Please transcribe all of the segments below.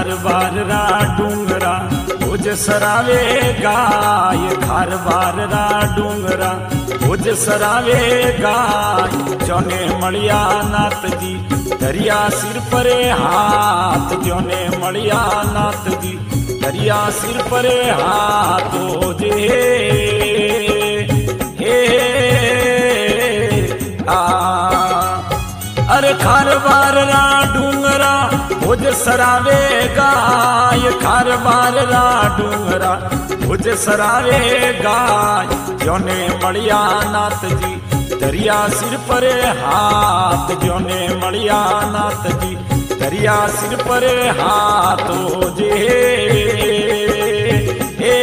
खारबार रा डूंगरा भुज सरावे गाय खारबार रा डूंगरा भुज सरावे गाय जोने मलिया नाथ जी दरिया सिर परे हाथ जोने मलिया नाथ जी दरिया सिर परे हाथ हो जे हे अरे खारबार रा डूंगरा भुज सरावे गाय खारबार रा डूंगरा भुज सरावे गाय जोने मलिया नाथ जी दरिया सिर परे हाथ जोने मलिया नाथ जी दरिया सिर परे हाथ हो जे हे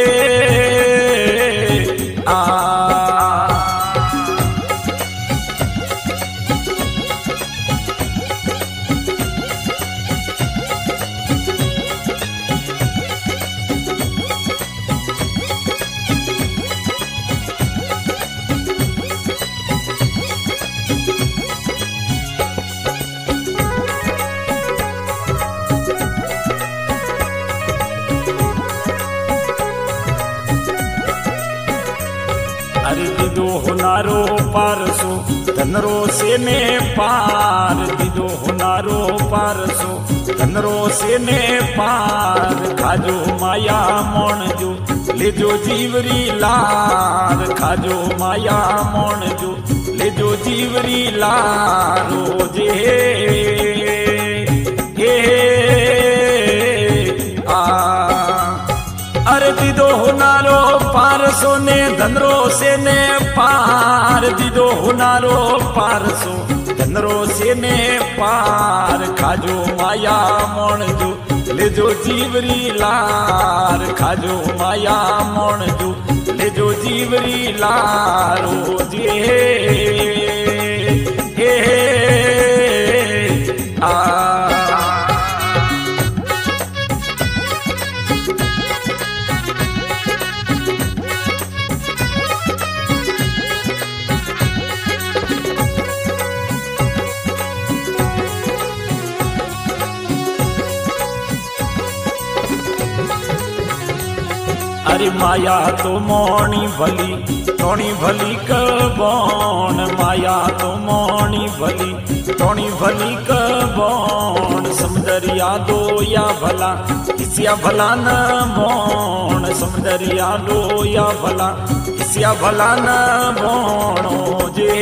अरे दीदो हुनारो पारसो धनरो से ने पार दीदो हुनारो पारसो धनरो से ने पार खाजो माया मोण जो लेजो जीवरी लार खाजो माया मोण जो लेजो जीवरी लार रोजे अरे दीदो हुनारो पारसो ने धनरो से ने पार दीदो हुनारो पारसो धनरो से ने पार खाजो माया मोण जो लेजो जीवरी लार खाजो माया मोण जो लेजो जीवरी लार जे अरे माया तो मोणी भली कबोन माया तो मोणी भली कबोन समदरिया दो या भला किसिया भला न मोण समदरिया दो या भला किसिया भला न मोणो जे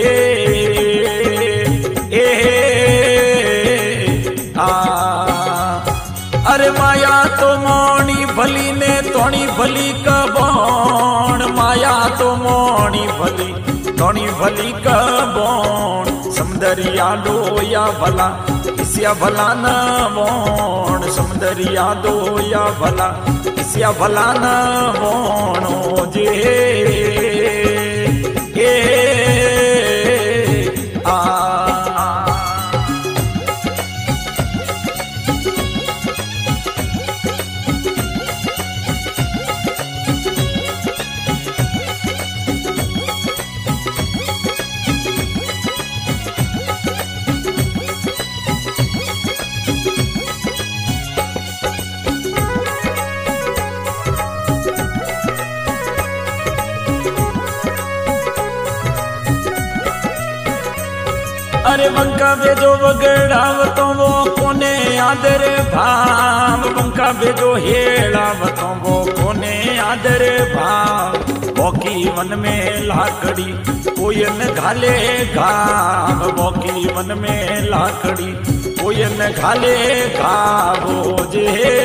अरे माया तो मोणी भली ने तोणी भली कबोण माया तो मोणी भली तोणी भली कबोण समदरिया दो या भला किसिया भला न मोण समदरिया दो या भला किसिया भला न मोणो जे अरे बंका भेजो बगड़ावतो वो कोने आदर भाव बंका भेजो हेड़ावतो वो कोने आदर भाव बोकी वन में लाकड़ी कोयन घाले घाव बोकी वन में लाकड़ी कोयन घाले घाव जे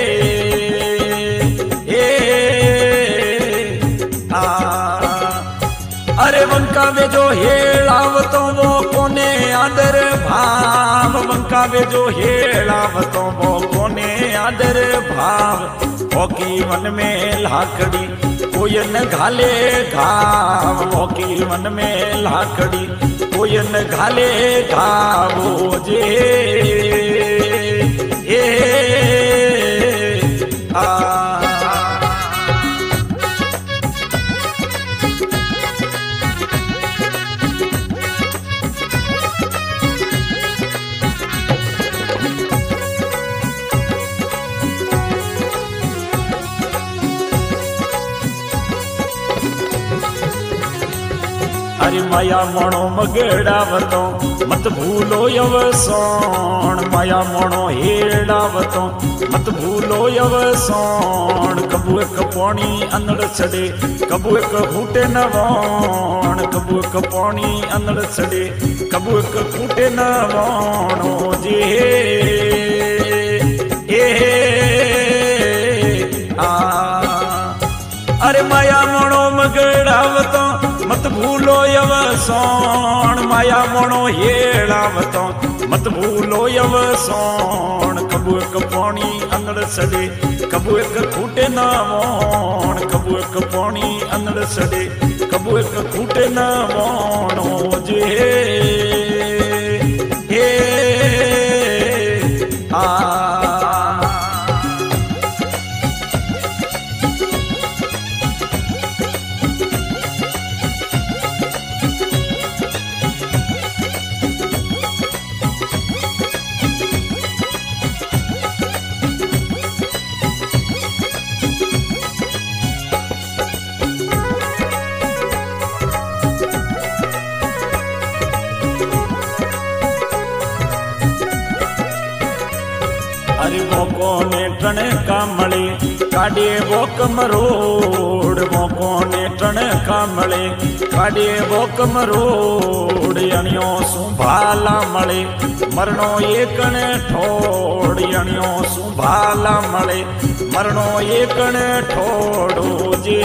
अरे बंका भेजो हेड़ावतो वो कोने आदर भाव बंका भेजो हेड़ावतो वो कोने आदर भाव भोकी वन में लाकड़ी कोयन घाले घाव भोकी वन में लाकड़ी कोयन घाले घाव जे अरे माया मोणो मगड़ावतो मत भूलो यवसोण माया मोणो हेड़ावतो मत भूलो यवसोण कबू एक पानी अंदर छड़े कबू एक फूटे न वोण कबू एक पानी अंदर छड़े कबू एक फूटे न वोणो जे अरे माया मोणो मगड़ावतो मत भूलो यवसोण माया मोणो हेड़ावतो मत भूलो यवसोण कबू एक पानी अंदर सड़े कबू एक फूटे न वोण कबू एक पानी अंदर सड़े कबू एक फूटे न वोणो जे अरे वो ने टण कामले काढ़े वो कमरोड वो ने टण कामले काढ़े वो कमरोड अणियो सुभाला मले मरणो एकण ठोड़ अणियो सुभाला मले मरणो एकण ठोड़ो जे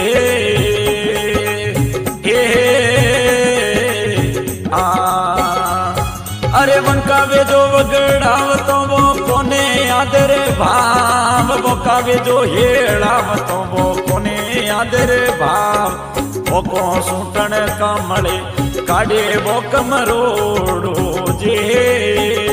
अरे वंकावे जो वगड़ावतो वो कोने आदर भाव वो कावे जो हेड़ावतो वो कोने आदर भाव वो को सूटण कामले काढ़े वो कमरोड़ो जे